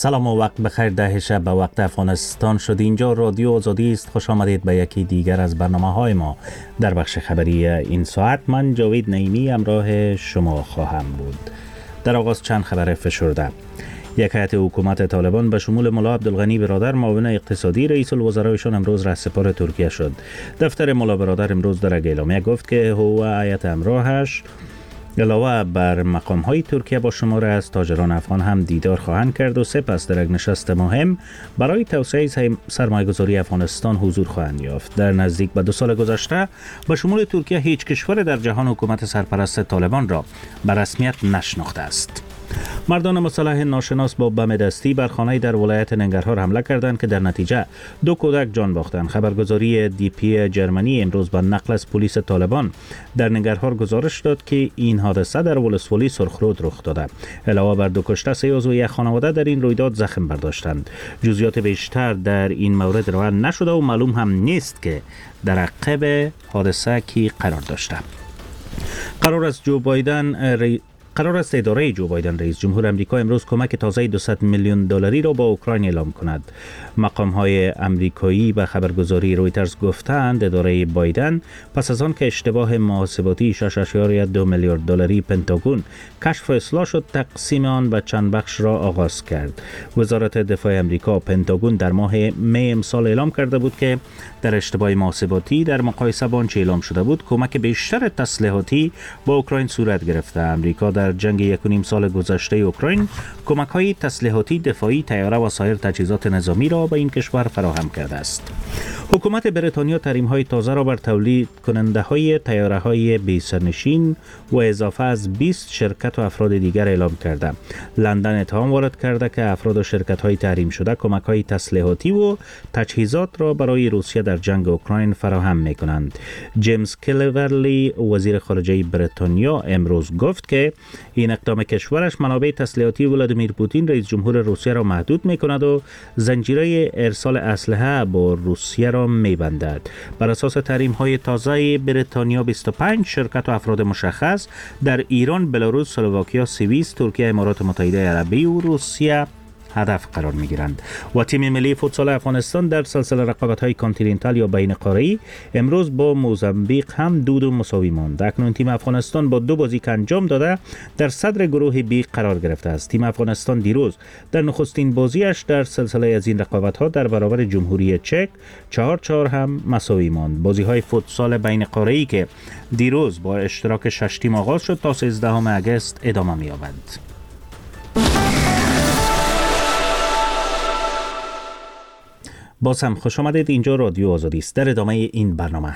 سلام و وقت بخیر. 10 شب به وقت افغانستان شد. اینجا رادیو آزادی است. خوش آمدید به یکی دیگر از برنامه‌های ما در بخش خبری این ساعت. من جاوید نعیمی همراه شما خواهم بود. در آغاز چند خبر فشرده. یک هیئت حکومت طالبان به شمول ملا عبدالغنی برادر معاون اقتصادی رئیس الوزرایشان امروز رهسپار ترکیه شد. دفتر ملا برادر امروز در یک اعلامیه گفت که او و هیئت همراهش علاوه بر مقام‌های ترکیه با شمار از تاجران افغان هم دیدار خواهند کرد و سپس در یک نشست مهم برای توسعه سرمایه‌گذاری افغانستان حضور خواهند یافت. در نزدیک به 2 سال گذشته به شمول ترکیه هیچ کشور در جهان حکومت سرپرست طالبان را به رسمیت نشناخته است. مردان مسلح ناشناس با بم دستی بر خانه‌ای در ولایت ننگرهار حمله کردند که در نتیجه 2 کودک جان باختند. خبرگزاری دی.پی جرمنی امروز با نقل از پلیس طالبان در ننگرهار گزارش داد که این حادثه در ولسوالی سرخرود رخ داده. علاوه بر 2 کشته، 3 عضو یک خانواده در این رویداد زخم برداشتند. جزئیات بیشتر در این مورد روان نشده و معلوم هم نیست که در عقب حادثه کی قرار داشته. قرار است اداره جو بایدن رئیس جمهور امریکا امروز کمک تازه $200 میلیون را با اوکراین اعلام کند. مقام‌های امریکایی به خبرگزاری رویترز گفتند اداره بایدن پس از آن که اشتباه محاسباتی $6.2 میلیارد پنتاگون کشف و اصلاح شد، تقسیم آن به چند بخش را آغاز کرد. وزارت دفاع امریکا پنتاگون در ماه می امسال اعلام کرده بود که در اشتباه محاسباتی در مقایسه با آنچه اعلام شده بود کمک بیشتر تسلیحاتی با اوکراین صورت گرفته. امریکا در جنگ 1.5 سال گذشته اوکراین کمک‌های تسلیحاتی، دفاعی، طیاره و سایر تجهیزات نظامی را به این کشور فراهم کرده است. حکومت بریتانیا تحریم‌های تازه را بر تولید کننده‌های طیاره‌های بی سرنشین و اضافه از 20 شرکت و افراد دیگر اعلام کرده. لندن اتهام وارد کرده که افراد و شرکت‌های تحریم شده کمک‌های تسلیحاتی و تجهیزات را برای روسیه در جنگ اوکراین فراهم می‌کنند. جیمز کلیورلی وزیر خارجه بریتانیا امروز گفت که این اقدام کشورش منابع تسلیحاتی ولادیمیر پوتین رئیس جمهور روسیه را محدود می‌کند و زنجیره ارسال اسلحه با روسیه را می‌بندد. بر اساس تحریم‌های تازه بریتانیا 25 شرکت و افراد مشخص در ایران، بلاروس، اسلواکیا، سوئیس، ترکیه، امارات متحده عربی و روسیه هدف قرار می‌گیرند. و تیم ملی فوتسال افغانستان در سلسله رقابت‌های کانتیننتال یا بین قاره‌ای امروز با موزامبیق هم 2 مساوی ماند. اکنون تیم افغانستان با 2 بازی که انجام داده در صدر گروه بی قرار گرفته است. تیم افغانستان دیروز در نخستین بازیش در سلسله از این رقابت‌ها در برابر جمهوری چک 4-4 هم مساوی ماند. بازی‌های فوتسال بین قاره‌ای که دیروز با اشتراک 6 تیم آغاز شد تا 13 آگوست ادامه می‌یابد. باز هم خوش آمدید. اینجا رادیو آزادی است. در ادامه این برنامه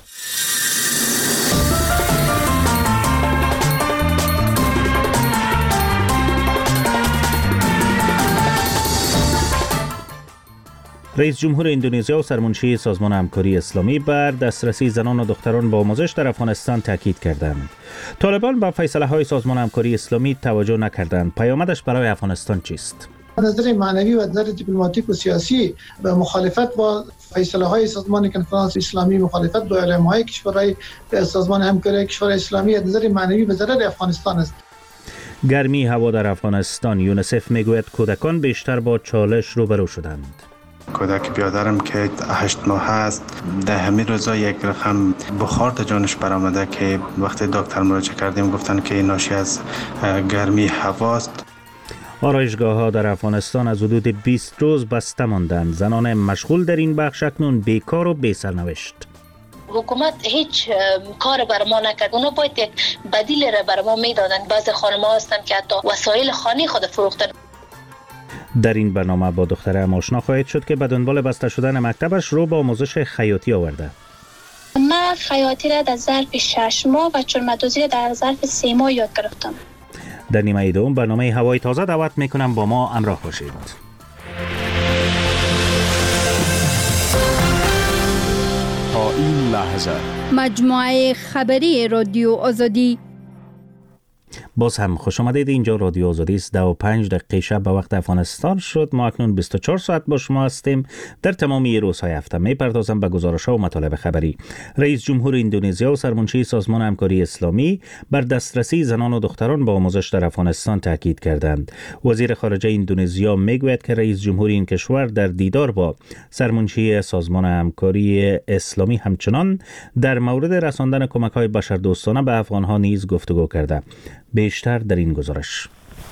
رئیس جمهور اندونزیا و سرمنشی سازمان همکاری اسلامی بر دسترسی زنان و دختران با آموزش در افغانستان تاکید کردند. طالبان به فیصله‌های سازمان همکاری اسلامی توجه نکردند. پیامدش برای افغانستان چیست؟ از نظر معنوی و از نظر دیپلماتیک و سیاسی به مخالفت با فیصله‌های سازمان کنفرانس اسلامی، مخالفت با اعلامیه‌های کشورهای سازمان همکاری کشورهای اسلامی از نظر معنوی به ضرر افغانستان است. گرمی هوا در افغانستان. یونیسف میگوید کودکان بیشتر با چالش روبرو شدند. کودک بیادرم که 8 ماه است در همین روزا یک رقم بخار در جانش برآمده که وقتی دکتر مراجعه کردیم گفتن که ناشی از گرمی هواست. آرایشگاه‌ها در افغانستان از حدود 20 روز بسته ماندند. زنان مشغول در این بخش اکنون بیکار و بی سرنوشت. حکومت هیچ کار بر ما نکرد. اونا باید یک بدیل را بر ما میدادن. بعضی خانم‌ها هستن که حتی وسایل خانه خود فروختن. در این برنامه با دخترم آشنا خواهید شد که به دنبال بسته شدن مکتبش رو با آموزش خیاطی آورده. من خیاطی را در ظرف 6 ماه و چرم‌دوزی را در ظرف 3 ماه یاد گرفتم. در نیمه دوم برنامه هوای تازه دعوت میکنم با ما همراه باشید. تا این لحظه مجموعه خبری رادیو آزادی باز هم خوش آمدید. اینجا رادیو آزادی است. 2:05 شب به وقت افغانستان شد. ما اکنون 24 ساعت با شما هستیم. در تمامی روزهای هفته میپردازم به گزارش‌ها و مطالب خبری. رئیس جمهور اندونزیا و سرمنشی سازمان همکاری اسلامی بر دسترسی زنان و دختران به آموزش در افغانستان تاکید کردند. وزیر خارجه اندونزیا میگوید که رئیس جمهور این کشور در دیدار با سرمنشی سازمان همکاری اسلامی همچنان در مورد رساندن کمک‌های بشردوستانه به افغان‌ها نیز گفتگو کرده. بیشتر در این گزارش.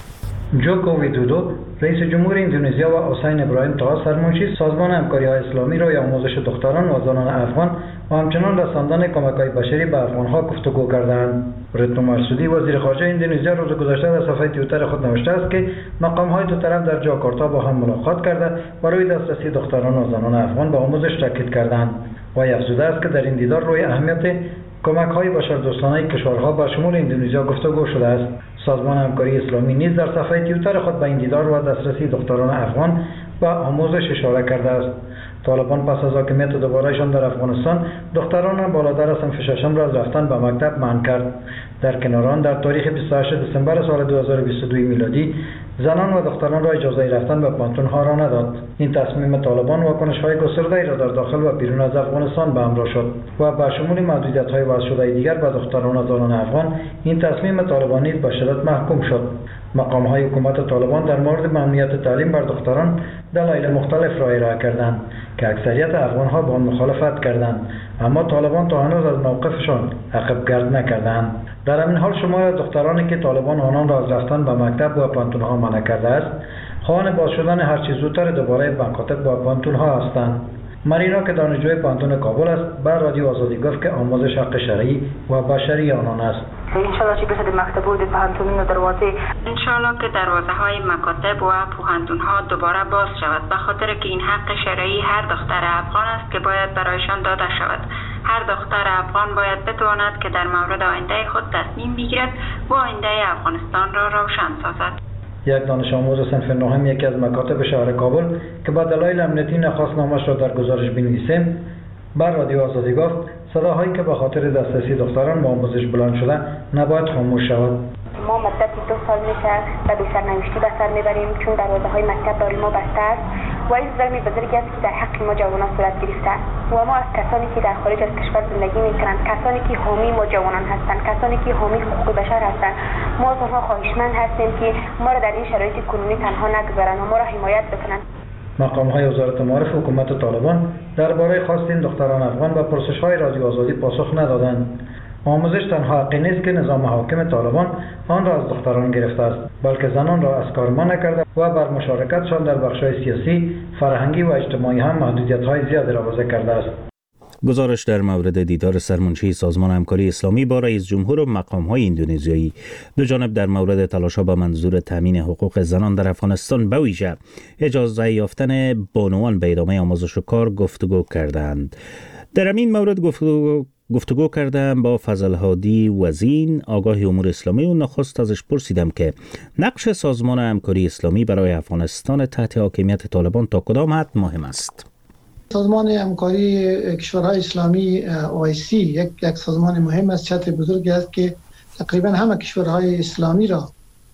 جوکو ویدودو رئیس جمهور اندونزیا و حسین ابراهیم طه سرمنشی سازمان همکاری‌های اسلامی را آموزش دختران و زنان افغان و همچنان رساندن کمک‌های بشری به افغان‌ها گفتگو کردند. رتنو مرسودی وزیر خارجه اندونزیا روز گذشته در صفحه توییتر خود نوشته است که مقام‌های دو طرف در جاکارتا با هم ملاقات کرده و روی دسترسی دختران و زنان افغان به آموزش تاکید کردند. و افزوده است که در این دیدار روی اهمیت کمک‌های بشردوستانه کشورها با شمول اندونزیا گفتگو شده است. سازمان همکاری اسلامی نیز در صفحه توییتر خود به این دیدار و دسترسی دختران افغان و آموزش اشاره کرده است. طالبان پس از حاکمیت دوبارهشان در افغانستان دختران بالاتر از صنف ششم را از رفتن به مکتب منع کرد. در کنار آن در تاریخ 28 دسامبر سال 2022 میلادی زنان و دختران را اجازه رفتن به پانتون‌ها را نداد. این تصمیم طالبان واکنش‌های گسترده‌ای را در داخل و بیرون از افغانستان به همراه شد و با شمول محدودیت‌های وضع شده دیگر به دختران و زنان افغان این تصمیم طالبان نیز به شدت محکوم شد. مقام‌های حکومت طالبان در مورد ممنوعیت تعلیم بر دختران دلایل مختلف را ارائه کردند که اکثریت افغان‌ها با آن مخالفت کردند، اما طالبان تا هنوز از موقفشان عقب گرد نکردند. در همین حال شمار دخترانی که طالبان آنان را از رفتن به مکتب و پانتون‌ها منع کرده است، خواهان باز شدن هر چه زودتر دوباره به مکاتب و پانتون‌ها هستند. مرینا که دانشجوی پانتون کابل است بر رادیو آزادی گفت که آموزش حق شرعی و بشری آنان است. انشالله که بشه مکتب و پانتون و دروازه انشالله که دروازه های مکاتب و پوهنتون ها دوباره باز شود، به خاطر که این حق شرعی هر دختر افغان است که باید برایشان داده شود. هر دختر افغان باید بتواند که در مورد آینده خود تصمیم بگیرد و آینده افغانستان را روشن سازد. یک دانش آموز صنف نهم یکی از مکاتب شهر کابل که با دلایل امنیتی نخواست نامش را در گزارش بنویسیم بر رادیو آزادی گفت صداهایی که به خاطر دسترسی دختران به آموزش بلند شده نباید خاموش شود. ما مدتی 2 سال میشه و بی سرنوشتی به سر میبریم چون دروازه های مکتب برای ما بسته است و این ظلم بزرگی است که در حق ما جوانان صورت گرفته و ما از کسانی که در خارج از کشور زندگی میکنند، کسانی که حامی ما جوانان هستند، کسانی که حامی حقوق بشر هستند، ما از آنها خواهشمند هستیم که ما را در این شرایط کنونی تنها نگذارند و ما را حمایت بکنند. مقام‌های وزارت معارف حکومت طالبان درباره خواست این دختران افغان به پرسش‌های رادیو آزادی پاسخ ندادند. آموزش تنها حقی نیست که نظام حاکم طالبان آن را از دختران گرفته است، بلکه زنان را از کار منع کرده و بر مشارکتشان در بخش‌های سیاسی، فرهنگی و اجتماعی هم محدودیت‌های زیادی را وضع کرده است. گزارش در مورد دیدار سرمنشی سازمان همکاری اسلامی با رئیس جمهور و مقام‌های اندونزیایی. دو جانب در مورد تلاش‌ها به منظور تامین حقوق زنان در افغانستان به ویژه اجازه یافتن بانوان به ادامه آموزش و کار گفتگو کردند. در این مورد گفتگو کردم با فضل هادی وزین آگاه امور اسلامی و نخست ازش پرسیدم که نقش سازمان همکاری اسلامی برای افغانستان تحت حاکمیت طالبان تا کدام حد مهم است. سازمان همکاری کشورهای اسلامی OIC یک سازمان مهم است، چتر بزرگی است که تقریبا همه کشورهای اسلامی را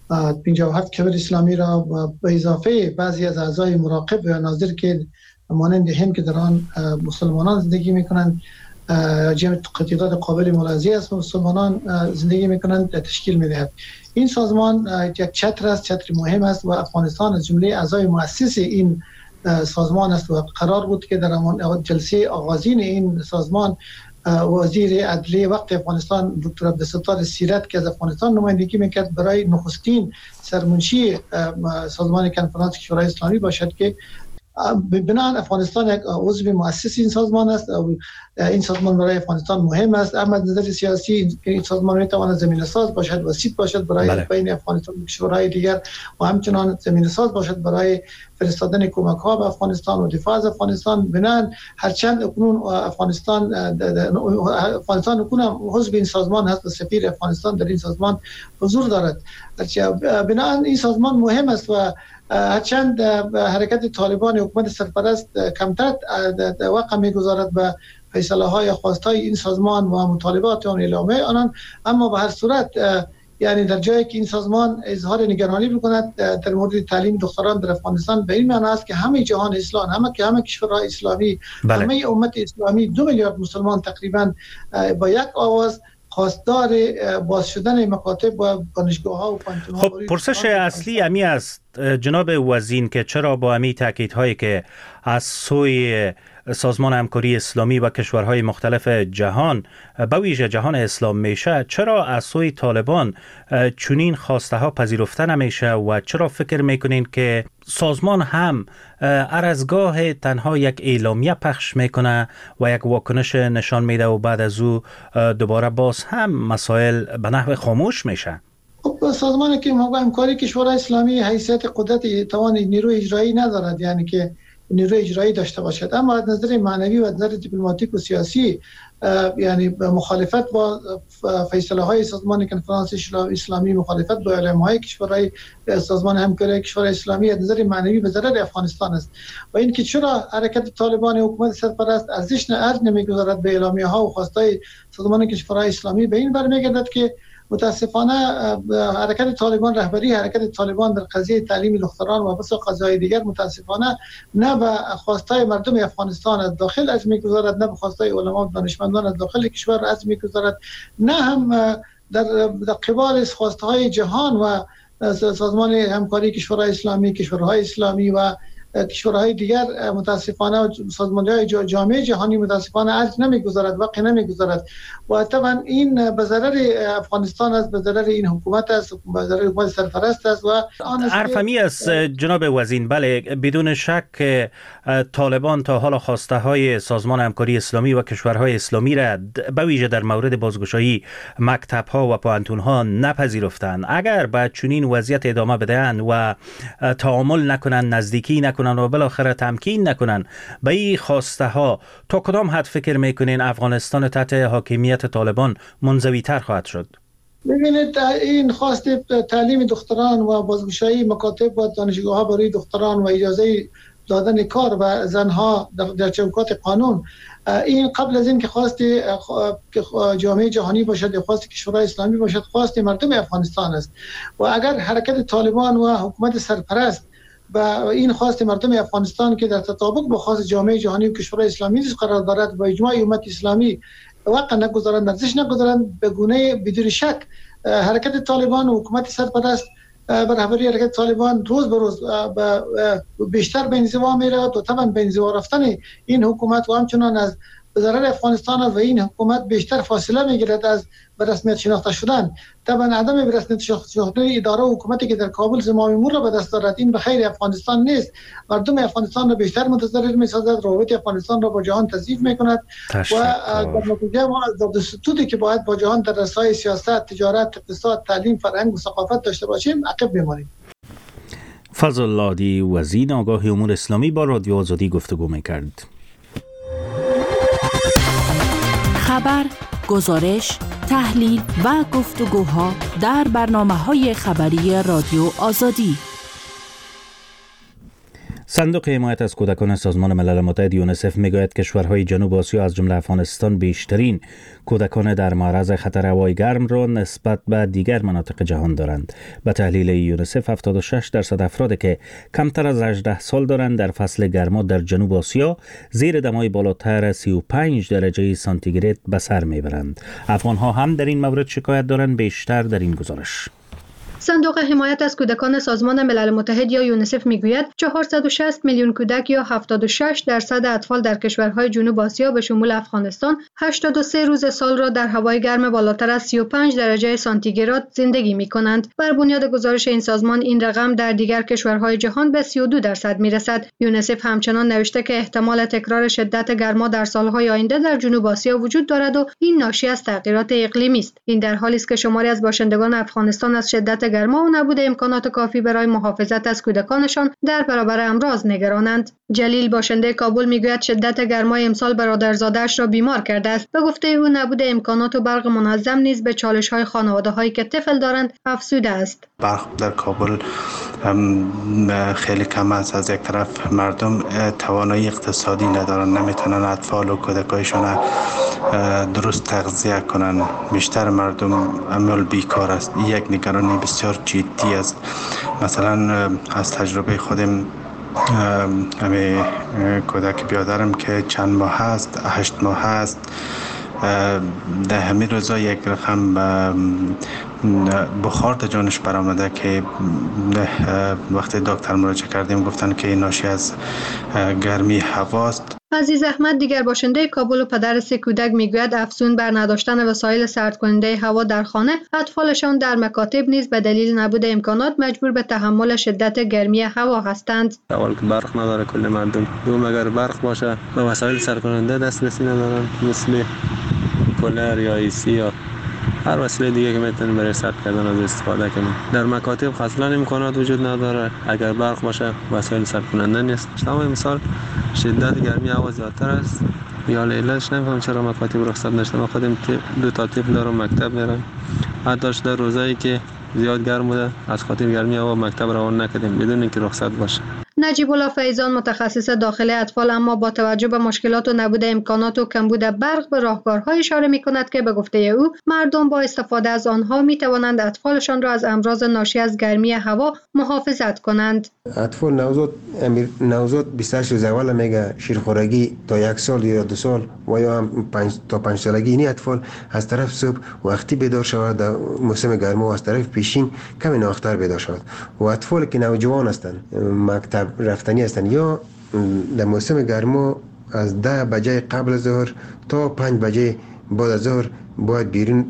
57 کشور اسلامی را و به اضافه بعضی از اعضای مراقب و ناظر که مانند هند که در آن مسلمانان زندگی میکنند، جمع تعداد قابل ملاحظه است مسلمانان زندگی میکنند تشکیل میدهد. این سازمان یک چتر است، چتر مهم است و افغانستان از جمله اعضای مؤسس این سازمان است و قرار بود که در جلسه آغازین این سازمان وزیر عدلیه وقت افغانستان دکتر عبدالستار سیرت که از افغانستان نمایندگی میکرد برای نخستین سرمنشی سازمان کنفرانس کشورهای اسلامی باشد که بنابراین افغانستان یک عضو مؤسس این سازمان است. این سازمان برای افغانستان مهم است، اما از نظر سیاسی این سازمان میتواند زمینه ساز باشد، وسیط باشد برای بین افغانستان و کشورهای دیگر و همچنان زمینه ساز باشد برای فرستادن کمک ها به افغانستان و دفاع از افغانستان. بنابراین هرچند اکنون افغانستان اکنون عضو این سازمان هست و سفیر افغانستان در این سازمان حضور دارد، بنابراین این سازمان مهم است و هرچند حرکت طالبان حکومت سرپرست کمتر وقع می‌گذارد به فیصله های خواستای این سازمان و مطالبات آن اعلامه آنان، اما به هر صورت یعنی در جایی که این سازمان اظهار نگرانی بکند در مورد تعلیم دختران در افغانستان، به این معنی است که همه جهان اسلام، همه کشورهای اسلامی، همه امت اسلامی 2 میلیارد مسلمان تقریبا با یک آواز خواستار باز شدن مکاتب و دانشگاه‌ها و پانتون‌ها. خب پرسش اصلی امی است جناب وزین که چرا با امی تاکیدهایی که از سوی سازمان همکاری اسلامی و کشورهای مختلف جهان به ویژه جهان اسلام میشه، چرا از سوی طالبان چنین خواسته ها پذیرفته نمیشه و چرا فکر میکنین که سازمان هم هر از گاه تنها یک اعلامیه پخش میکنه و یک واکنش نشان میده و بعد از او دوباره باز هم مسائل به نحو خاموش میشه؟ خب سازمان که همکاری کشورهای اسلامی حیثیت قدرت توان نیروی اجرایی ندارد، یعنی که نیروی اجرایی داشته باشد، اما از نظر معنوی و از نظر دیپلماتیک و سیاسی یعنی مخالفت با فیصله های سازمان کنفرانس اسلامی، مخالفت با اعلام های کشورهای سازمان همکاری کشورهای اسلامی از نظر معنوی به ضرر افغانستان است. و اینکه چرا حرکت طالبان حکومت سرپرست ارزش نمیگذارد به اعلامیه ها و خواستای سازمان کشورهای اسلامی، به این برمیگردد که متاسفانه حرکت طالبان، رهبری حرکت طالبان در قضیه تعلیم دختران و بسیار قضایای دیگر متاسفانه نه به خواستای مردم افغانستان از داخل از میگذارد، نه به خواستای علما و دانشمندان از داخل کشور از میگذارد، نه هم در قبال خواستهای جهان و سازمان همکاری کشورهای اسلامی، کشورهای اسلامی و کشورهای دیگر متاسفانه سازمان‌های جامعه جهانی متاسفانه ارج نمیگذارد، وقع نمیگذارد و طبعا این به ضرر افغانستان است، به ضرر این حکومت است، به ضرر حکومت سرپرست است. و حرفمی است جناب وزین. بله، بدون شک طالبان تا حالا خواسته های سازمان همکاری اسلامی و کشورهای اسلامی را به ویژه در مورد بازگشایی مکتب ها و پانتون ها نپذیرفتند. اگر به چنین وضعیت ادامه بدهند و تعامل نکنند، نزدیکی نکنند و بالاخره تمکین نکنند به این خواسته ها، تا کدام حد فکر میکنین افغانستان تحت حاکمیت طالبان منزوی تر خواهد شد؟ ببینید، این خواست تعلیم دختران و بازگشایی مکاتب و دانشگاه ها برای دختران و اجازه دادن کار و زنها در چوکات قانون، این قبل از این که خواست جامعه جهانی باشد یا خواست کشورهای اسلامی باشد، خواست مردم افغانستان است. و اگر حرکت طالبان و حکومت سرپرست و این خواست مردم افغانستان که در تطابق با خواست جامعه جهانی و کشورهای اسلامی قرار دارد و اجماع امت اسلامی واقع نگذارند، ارزش نگذارند، به گونه بدون شک حرکت طالبان و حکومت سرپرست بر رهبری حرکت طالبان روز به روز بیشتر به انزوا می‌رود و طبعا به انزوا رفتن این حکومت و همچنان از ضرر افغانستان و این حکومت بیشتر فاصله میگیرد از به رسمیت شناخته شدن. طبعا عدم به رسمیت شناخته اداره و حکومتی که در کابل زمام امور را به دست دارد، این به خیر افغانستان نیست. مردم افغانستان را بیشتر متضرر می‌سازد، روابط افغانستان را با جهان تضعیف می‌کند و در نتیجه ما از دستوری که باید با جهان در رسای سیاست، تجارت، اقتصاد، تعلیم، فرهنگ و ثقافت داشته باشیم عقب می‌مانیم. فضل الله وزین آگاه امور اسلامی با رادیو آزادی گفتگو می‌کرد. خبر، گزارش، تحلیل و گفتگوها در برنامه‌های خبری رادیو آزادی. صندوق حمایت از کودکان سازمان ملل متحد یونسف میگوید کشورهای جنوب آسیا از جمله افغانستان بیشترین کودکان در معرض خطر هوای گرم را نسبت به دیگر مناطق جهان دارند. به تحلیل یونسف 76% افرادی که کمتر از 18 سال دارند در فصل گرما در جنوب آسیا زیر دمای بالاتر 35 درجه سانتیگراد به سر میبرند. افغانها هم در این مورد شکایت دارند. بیشتر در این گزارش. صندوق حمایت از کودکان سازمان ملل متحد یا یونسف میگوید 460 میلیون کودک یا 76% اطفال در کشورهای جنوب آسیا به شمول افغانستان 83 روز سال را در هوای گرم بالاتر از 35 درجه سانتیگراد زندگی می‌کنند. بر بنیاد گزارش این سازمان این رقم در دیگر کشورهای جهان به 32% میرسد. یونسف همچنان نوشته که احتمال تکرار شدت گرما در سالهای آینده در جنوب آسیا وجود دارد و این ناشی از تغییرات اقلیمی است. این در حالی است که شماری از باشندگان افغانستان از شدت گرما و نبود امکانات کافی برای محافظت از کودکانشان در برابر امراض نگرانند. جلیل باشنده کابل میگوید شدت گرمای امسال برادرزاده‌اش را بیمار کرده است. به گفته او نبود امکانات و برق منظم نیز به چالش‌های خانواده‌هایی که طفل دارند افزوده است. برق در کابل خیلی کم است. از یک طرف مردم توانایی اقتصادی ندارن، نمیتونن اطفال و کودکایشون درست تغذیه کنن. بیشتر مردم عمل بیکار است. یک نگرانی بسیار جدی است. مثلا از تجربه خودم همه کودک بیادرم که چند ماه هست، 8 ماه هست، در همین روزا یک رقم بخار تا جانش برآمده که وقتی دکتر مراجعه کردیم گفتن که ناشی از گرمی هواست. عزیز احمد دیگر باشنده کابل و پدر 3 کودک میگوید افزون بر نداشتن وسایل سرد کننده هوا در خانه، اطفالشان در مکاتب نیز به دلیل نبود امکانات مجبور به تحمل شدت گرمی هوا هستند. اول که برق نداره کل مردم، دوم اگر برق باشه به وسایل سرد کننده دسترسی ندارن، مثل کولر یا ایسی یا هر وسیله دیگه که میتونیم برای سرد کردن از استفاده کنیم. در مکاتب اصلا امکانات وجود نداره. اگر برق باشه وسایل سرد کننده نیست. شما مثال شدت گرمی هوا زیادتر است. یا علتش نمیفهم چرا مکاتب رخصت نشده. ما خودم 2 تا طفل دارم مکتب میرم. حتی در روزایی که زیاد گرم بوده از خاطر گرمی هوا مکتب روان نکردیم بدون اینکه رخصت باشه. نجیب الله فیضان متخصص داخل اطفال اما با توجه به مشکلات و نبود امکانات و کمبود برق به راهکارها اشاره می‌کند که به گفته او مردم با استفاده از آنها می‌توانند اطفالشان را از امراض ناشی از گرمی هوا محافظت کنند. اطفال نوزاد 28 روز اول میگه شیرخورگی تا 1 سال یا 2 سال و یا 5 تا 5 سالگی این اطفال از طرف صبح وقتی بیدار شود در موسم گرما و از طرف پیشین کمی ناختر بیدار شود و اطفالی که نوجوان هستند مکتب رفتنی هستند یا در موسم گرما از 10 بجه قبل از ظهر تا 5 بجه بعد از ظهر باید بیرون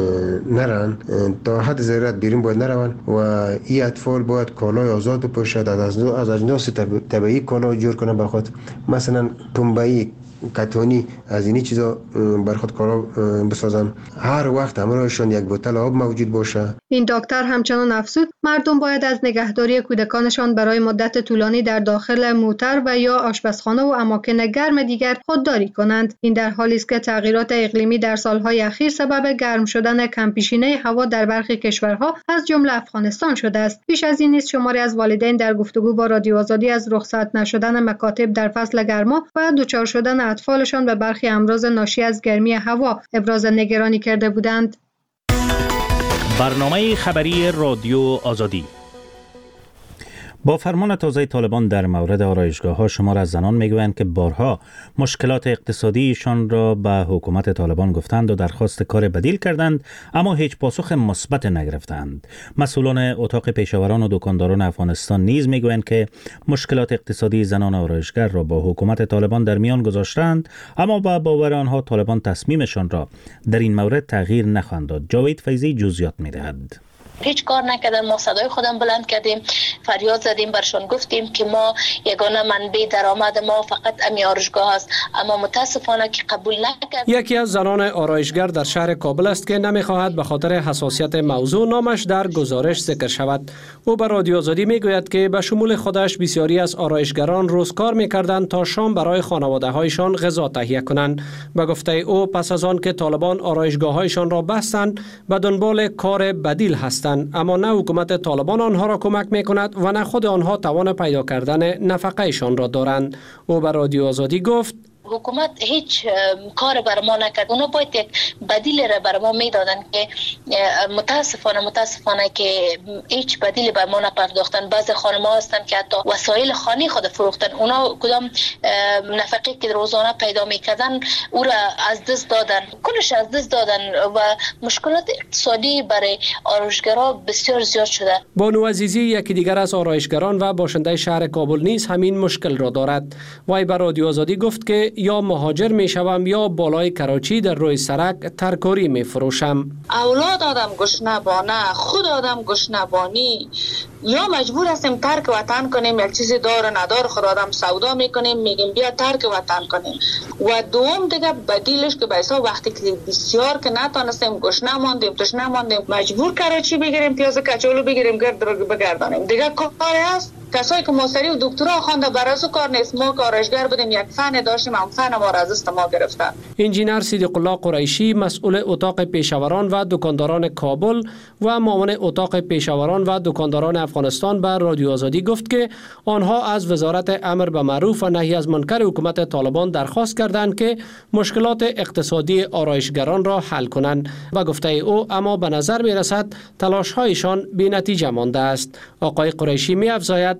نرن، تا حد ضرورت بیرون باید نرون و این اطفال باید کالای آزاد بپوشد، از اجناس طبیعی کالا جور کنن به خود، مثلا پنبه‌ای، کتونی، از اینی چیزا بر خود کالا بسازن. هر وقت همراهشان یک بوتل آب موجود باشه. این دکتر همچنان افزود مردم باید از نگهداری کودکانشان برای مدت طولانی در داخل موتر و یا آشپزخانه و اماکن گرم دیگر خودداری کنند. این در حالی است که تغییرات اقلیمی در سالهای اخیر سبب گرم شدن کمپیشینه هوا در برخی کشورها از جمله افغانستان شده است. بیش از این نیز شماری از والدین در گفتگو با رادیو آزادی از رخصت نشدن مکاتب در فصل گرما و دچار شدن اطفالشان به برخی امراض ناشی از گرمی هوا ابراز نگرانی کرده بودند. برنامه خبری رادیو آزادی. با فرمان تازه طالبان در مورد آرایشگاه‌ها شمار از زنان میگویند که بارها مشکلات اقتصادیشان را به حکومت طالبان گفتند و درخواست کار بدیل کردند اما هیچ پاسخ مثبت نگرفتند. مسئولان اتاق پیشاوران و دکانداران افغانستان نیز میگویند که مشکلات اقتصادی زنان آرایشگر را با حکومت طالبان در میان گذاشتند اما با باور آنها طالبان تصمیمشان را در این مورد تغییر نخواهند داد. جاوید فیضی جزئیات می‌دهد. هیچ کار نکردن. ما صدای خودم بلند کردیم، فریاد زدیم، برشان گفتیم که ما یگانه منبع درآمد ما فقط امی آرایشگاه است، اما متاسفانه که قبول نکرد. یکی از زنان آرایشگر در شهر کابل است که نمیخواهد به خاطر حساسیت موضوع نامش در گزارش ذکر شود. او به رادیو آزادی میگوید که به شمول خودش بسیاری از آرایشگران روز کار میکردند تا شام برای خانواده هایشان غذا تهیه کنند. به گفته او پس از آن که طالبان آرایشگاه هایشان را بستند به دنبال کار بدیل هستند، اما نه حکومت طالبان آنها را کمک میکند و نه خود آنها توان پیدا کردن نفقهشان را دارند. او به رادیو آزادی گفت حکومت هیچ کار بر ما نکرد. اونا باید یک بدیل را بر ما میدادن که متاسفانه که هیچ بدیلی بر ما نپرداختن. بعضی خانم‌ها هستن که حتی وسایل خانه خود فروختن. اونا کدام نفقه که روزانه پیدا میکردن او را از دست دادن، کلش از دست دادن و مشکلات اقتصادی برای آرایشگران بسیار زیاد شده. بانو عزیزی یکی دیگر از آرایشگران و باشنده شهر کابل نیز همین مشکل را دارد. وی به رادیو آزادی گفت که یا مهاجر می شوم یا بالای کراچی در روی سرک ترکاری می فروشم. اولاد آدم گشنه بانه، خود آدم گشنه بانی، یا مجبور هستیم ترک وطن کنیم، یک چیزی دار ندار خود آدم سودا میکنیم، میگیم بیا ترک وطن کنیم. و دوم دیگه بدیلش که بایسا وقتی که بسیار که نتانستیم گشنه ماندیم، تشنه ماندیم، مجبور کراچی بگیریم، پیاز کچالو بگیریم، گرد رو بگردانیم. دیگه کاری هست کسایی که ماستری و دکترا خوانده برای کار نیست. ما کارشگر بودیم، یک فن داشتیم، هم فن ما را از دست ما گرفتن. انجینر صدیق الله قریشی مسئول اتاق پیشاوران و دکانداران کابل و معاون اتاق پیشاوران و دکانداران افغانستان به رادیو آزادی گفت که آنها از وزارت امر به معروف و نهی از منکر حکومت طالبان درخواست کردند که مشکلات اقتصادی آرایشگران را حل کنند و گفته او اما به نظر می رسد تلاش هایشان بی نتیجه مانده است. آقای قریشی می افزاید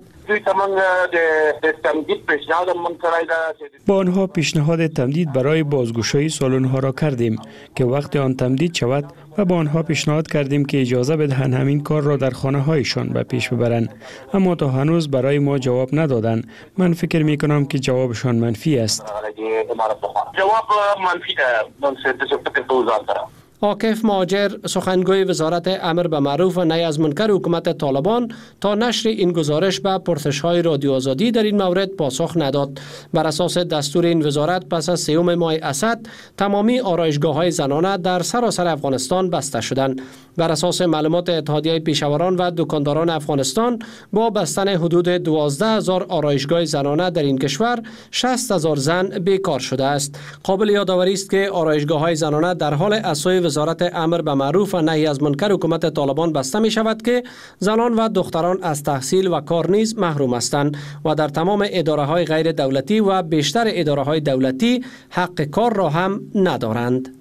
با آنها پیشنهاد تمدید برای بازگشایی سالن‌ها را کردیم که وقت آن تمدید شود و با آنها پیشنهاد کردیم که اجازه بدهند همین کار را در خانه هایشان به پیش ببرند، اما تا هنوز برای ما جواب ندادند. من فکر می کنم که جوابشان منفی است. جواب منفی ده. عاکف مهاجر سخنگوی وزارت امر به معروف و نهی از منکر حکومت طالبان تا نشر این گزارش به پرسش‌های رادیو آزادی در این مورد پاسخ نداد. بر اساس دستور این وزارت پس از 3 ماه اسد تمامی آرایشگاه‌های زنانه در سراسر افغانستان بسته شدند. بر اساس معلومات اتحادیه پیشاوران و دکانداران افغانستان با بستن حدود 12000 آرایشگاه زنانه در این کشور 60000 زن بیکار شده است. قابل یادآوری است که آرایشگاه‌های زنانه در حال اساس وزارت امر به معروف و نهی از منکر حکومت طالبان بسته می شود که زنان و دختران از تحصیل و کار نیز محروم هستند و در تمام اداره های غیر دولتی و بیشتر اداره های دولتی حق کار را هم ندارند.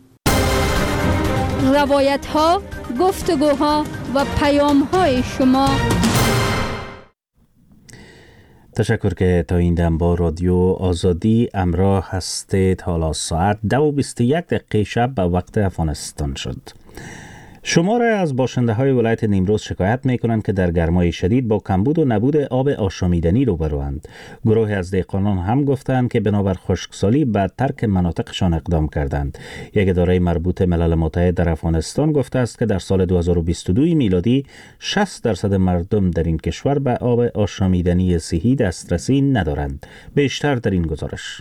روایت ها، گفتگوها و پیام های شما. تشکر که تا این دم با رادیو آزادی همراه هستید. حالا ساعت 2:21 شب به وقت افغانستان شد. شماره از باشنده های ولایت نیمروز شکایت می کنند که در گرمای شدید با کمبود و نبود آب آشامیدنی روبروند. گروه از دهقانان هم گفتند که بنابر خشکسالی به ترک مناطقشان اقدام کردند. یک اداره مربوط ملل متحد در افغانستان گفته است که در سال 2022 میلادی 60% مردم در این کشور به آب آشامیدنی صحی دسترسی ندارند. بیشتر در این گزارش.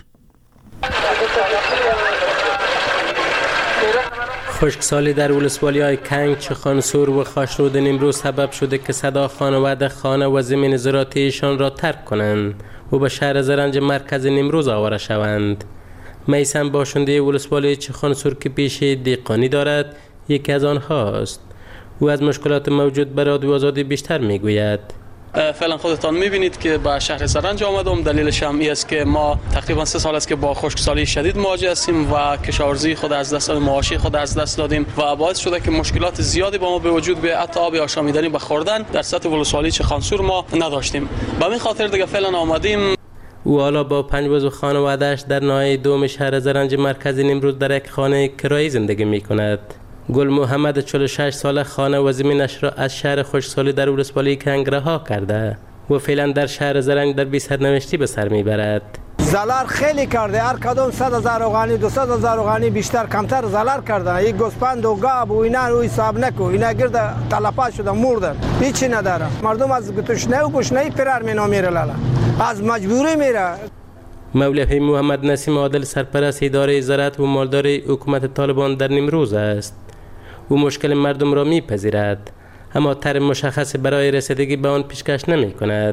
خشکسالی در ولسوالی‌های کنگ، چخانسور و خاشرود نیمروز سبب شده که صدا خانواده خانه و زمین زراعتیشان را ترک کنند و به شهر زرنج مرکز نیمروز آواره شوند. میسم باشنده ولسوالی چخانسور که پیشه دهقانی دارد یکی از آنهاست. او از مشکلات موجود بر رادیو آزادی بیشتر میگوید. فعلا خودتان میبینید که به شهر زرنج آمدم. دلیلش هم این است که ما تقریبا 3 سال است که با خشکسالی شدید مواجه هستیم و کشاورزی خود از دست دادیم، معاشی خود از دست دادیم و باعث شده که مشکلات زیادی با ما به وجود بیاید. حتی آب آشامیدنی به خوردن در سطح ولسوالی چخانسور ما نداشتیم. به همین خاطر دیگه فعلا آمدیم. او حالا با 5 عضو خانواده‌اش در ناحیه دوم شهر زرنج مرکز نیمروز در یک خانه کرایی زندگی می‌کند. گل محمد 46 ساله خانه و زمینش را از شهر خشکسالی در ولسوالی کنگ رها کرده و فعلا در شهر زرنج در بی سرنوشتی به سر میبرد. زلال خیلی کرده، هر کدوم 100,000 افغانی 200,000 افغانی بیشتر کمتر زلال کردن. یک گوسپند و گاب و اینا رو حساب نکو، اینا گرد تلفات شده مردن، هیچی نداره. مردم از تشنه و گشنه فرار میره لالا، از مجبوری میره. مولوی محمد نسیم عادل سرپرست اداره زراعت و مالداری حکومت طالبان در نیمروز است. او مشکل مردم را میپذیرد اما طرح مشخص برای رسیدگی به آن پیشکش نمی کند.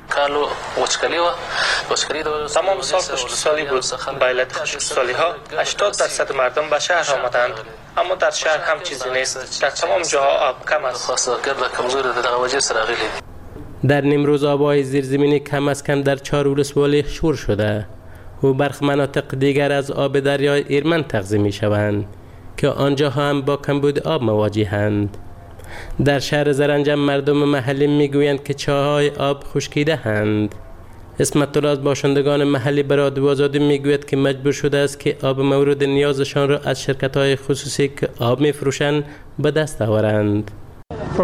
تمام سال خشکسالی بود. به علت خشکسالی ها 80% مردم به شهر آمدند، اما در شهر هم چیزی نیست. در تمام جاها آب کم است. در نیمروز آبهای زیرزمینی کم از کم در 4 ولسوالی شور شده و برخی مناطق دیگر از آب دریای ایرمن تغذیه می شوند که آنجا هم با کمبود آب مواجهند. در شهر زرنج مردم محلی میگویند که چاهای آب خشکیده هستند. اسمت الله از باشندگان محلی به رادیو آزادی میگوید که مجبور شده است که آب مورد نیازشان را از شرکت‌های خصوصی که آب میفروشند به دست آورند. در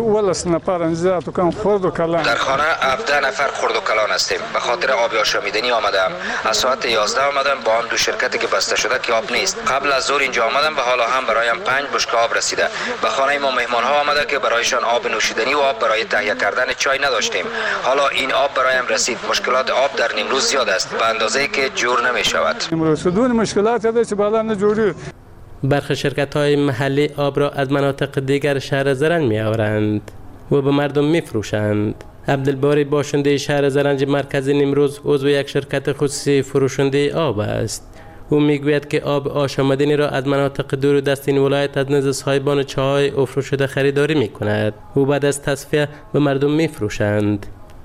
خانه 17 نفر خرد و کلان هستیم. به خاطر آب آشامیدنی آمدم. از ساعت 11 آمدم با آن 2 شرکتی که بسته شده که آب نیست. قبل از ظهر اینجا آمدم و حالا هم برایم 5 بشکه آب رسیده. به خانه ما مهمان ها آمده که برایشان آب نوشیدنی و آب برای تهیه کردن چای نداشتیم. حالا این آب برایم رسید. مشکلات آب در نیمروز زیاد است به اندازه‌ای که جور نمی شود. برخی شرکت‌های محلی آب را از مناطق دیگر شهر زرنج می‌آورند و به مردم می‌فروشند. عبدالباری باشنده شهر زرنج مرکزی نیمروز عضو یک شرکت خصوصی فروشنده آب است. او میگوید که آب آشامیدنی را از مناطق دور و دست این ولایت از نزد صاحبان چاهای افروشده خریداری میکند. او بعد از تصفیه به مردم میفروشند.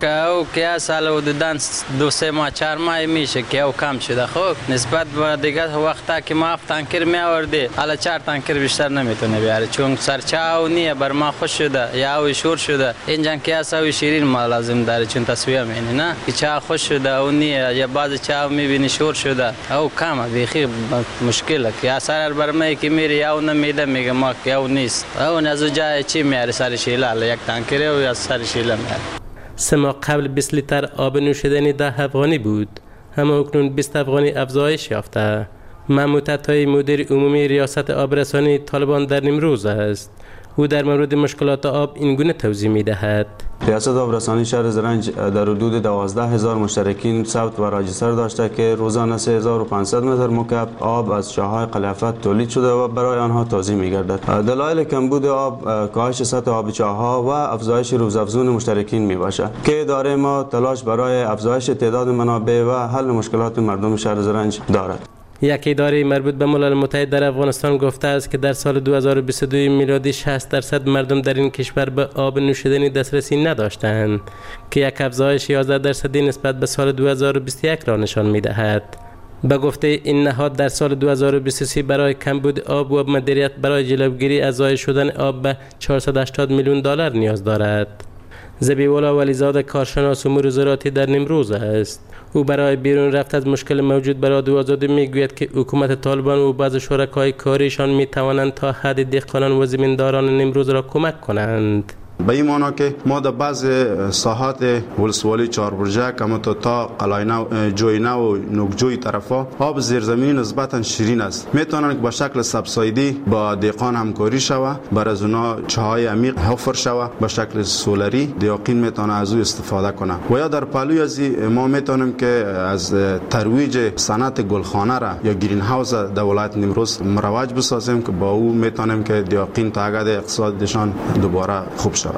که سال حدوداً 2-3 ماه 4 ماه میشه که او کم شده. خب نسبت به دیگه وقتا که ما 7 تانکر می آوردی حالا 4 تانکر بیشتر نمیتونه بیاره چون سرچاو نیه بر ما خوش شده یا او شور شده. اینجا که اساوی شیرین ما لازم داره چون تصویه مینه نه که چا خوش شده او نیه یا بعض چا میبینی شور شده او کم بیخی مشکله که اثر بر ما که میری یا نمیده میگه ما که او نیست او نزو جای چی میاره سر شیله یک تانکر او یا سر شیله میاره. 3 ماه قبل 20 لیتر آب نوشیدنی 10 افغانی بود، اما اکنون 20 افغانی افزایش یافته. محمود عطایی مدیر عمومی ریاست آبرسانی طالبان در نیمروز است. او در مورد مشکلات آب این گونه توضیح می‌دهد. ریاست آبرسانی شهر زرنج در حدود 12,000 مشترکین ثبت و راجستر داشته که روزانه 3500 متر مکعب آب از چاهای قلعفت تولید شده و برای آنها توزیع می‌گردد. دلایل کمبود آب کاهش سطح آب چاه‌ها و افزایش روزافزون مشترکین میباشد که اداره ما تلاش برای افزایش تعداد منابع و حل مشکلات مردم شهر زرنج دارد. یک اداره مربوط به ملل متحد در افغانستان گفته است که در سال 2022 میلادی 60% مردم در این کشور به آب نوشیدنی دسترسی نداشتند که یک افزایش 11% نسبت به سال 2021 را نشان می‌دهد. به گفته این نهاد در سال 2023 برای کمبود آب و مدیریت برای جلوگیری از ضایع شدن آب به 480 میلیون دلار نیاز دارد. ذبیح‌الله ولیزاده کارشناس امور زراعتی در نیمروز است. او برای بیرون رفت از مشکل موجود برای رادیو آزادی میگوید که حکومت طالبان و بعض شرکای کاریشان میتوانند تا حد دهقانان و زمینداران نیمروز را کمک کنند. به این معنا که ما در بعض ساحات ولسوالی چهاربرجک اما تا قلاینا جوینه و نوکجوی طرفا آب زیرزمینی نسبتا شیرین است. میتونن که با شکل سبسایدی با دهقان همکاری شوه، بر از اونا چاهای عمیق حفر شوه به شکل سولری، دهقان میتونه از او استفاده کنه. و یا در پهلوی از ما میتونیم که از ترویج صنعت گلخانه را یا گرین هاوس در ولایت نیمروز مروج بسازیم که با او میتونیم که دهقان تا حد اقتصادشان دوباره خوب شود.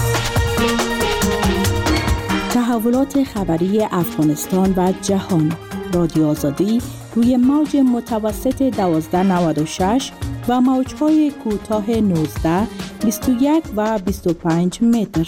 تحولات خبری افغانستان و جهان. رادیو آزادی روی موج متوسط 1296 و موج‌های کوتاه 19، 21 و 25 متر.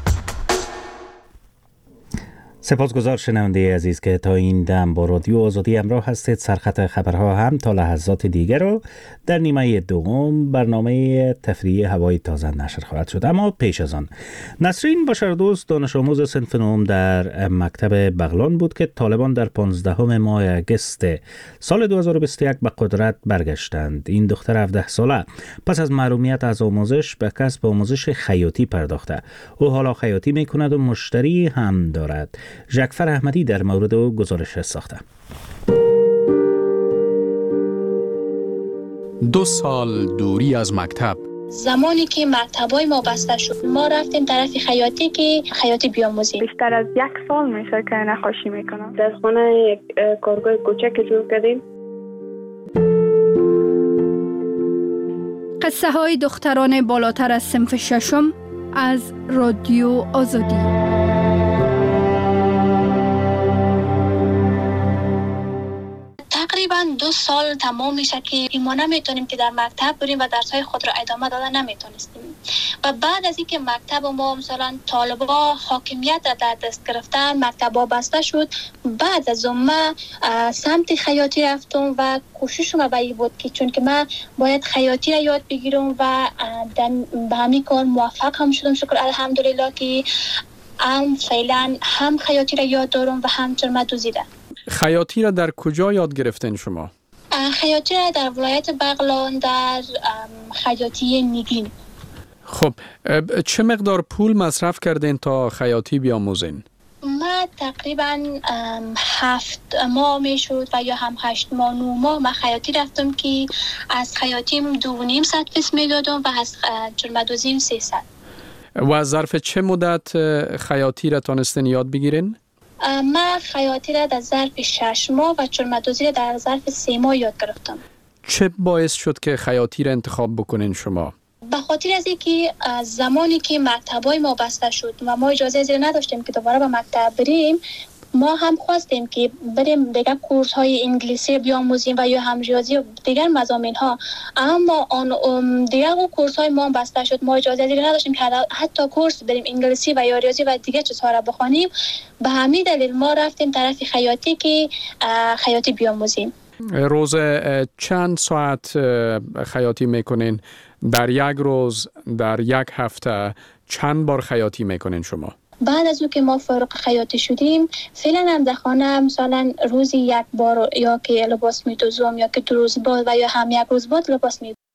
سپاسگزار شنونده عزیز که تا این دم با رادیو آزادی همراه هستید. سرخط خبرها هم تا لحظات دیگر رو در نیمه دوم برنامه تفریحی هوای تازه نشر خواهد شد. اما پیش از آن نسرین بشردوست دانش آموز صنف نهم در مکتب بغلان بود که طالبان در 15 ماه اگست سال 2021 به قدرت برگشتند. این دختر 17 ساله پس از محرومیت از آموزش به کسب آموزش خیاطی پرداخته. او حالا خیاطی میکند و مشتری هم دارد. ژکفر احمدی در مورد او گزارش ساخته. 2 سال دوری از مکتب. زمانی که مکتبای ما بسته شد ما رفتیم طرف خیاطی که خیاطی بیاموزیم. بیشتر از 1 سال میشه که نقاشی میکنم. در خانه یک کارگاه کوچک جور کردیم. قصه های دختران بالاتر از صنف 6 از رادیو آزادی. تقریبا 2 سال تمام میشه که ما نمیتونیم که در مکتب بریم و درس‌های خود را ادامه دادن نمیتونستیم. و بعد از اینکه مکتب ما مثلا طالبا حاکمیت در دست گرفتن، مکتبا بسته شد، بعد از اون ما سمت خیاطی رفتم و کوششم به این بود که چون که من باید خیاطی را یاد بگیرم و به همین کار موفق هم شدم. شکر الحمدلله که فعلا هم خیاطی را یاد دارم و هم چرمه دوزیدم. خیاطی را در کجا یاد گرفتین شما؟ خیاطی را در ولایت بغلان در خیاطی نیگین. خب چه مقدار پول مصرف کردین تا خیاطی بیاموزین؟ ما تقریبا 7 ماه میشد و یا هم 8 ماه 9 ماه من خیاطی رفتم که از خیاطیم 2.5 فیس میدادم و از چرمدوزیم 300. و از ظرف چه مدت خیاطی را تانستین یاد بگیرین؟ من خیاطی را در ظرف 6 ماه و چرمدوزی را در ظرف 3 ماه یاد گرفتم. چه باعث شد که خیاطی را انتخاب بکنین شما؟ به خاطر از اینکه از زمانی که مکتبای ما بسته شد و ما اجازه زیر نداشتیم که دوباره به مکتب بریم، ما هم خواستیم که بریم دیگه کورس های انگلیسی بیاموزیم و یا هم ریاضی و دیگر مضامین ها، اما دیگر کورس های ما بسته شد. ما اجازه زیر نداشتیم که حتی کورس بریم انگلیسی و یا ریاضی و دیگه چیزها را بخوانیم. به همین دلیل ما رفتیم طرف خیاطی که خیاطی بیاموزیم. روز چند ساعت خیاطی میکنین؟ در یک روز، در یک هفته چند بار خیاطی میکنین شما؟ بعد از اون که ما فارغ خیاطی شدیم، فعلا هم در خانه مثلا روزی یک بار یا که لباس میدوزم یا که 2 روز بعد و یا هم 1 روز بعد لباس میدوزم.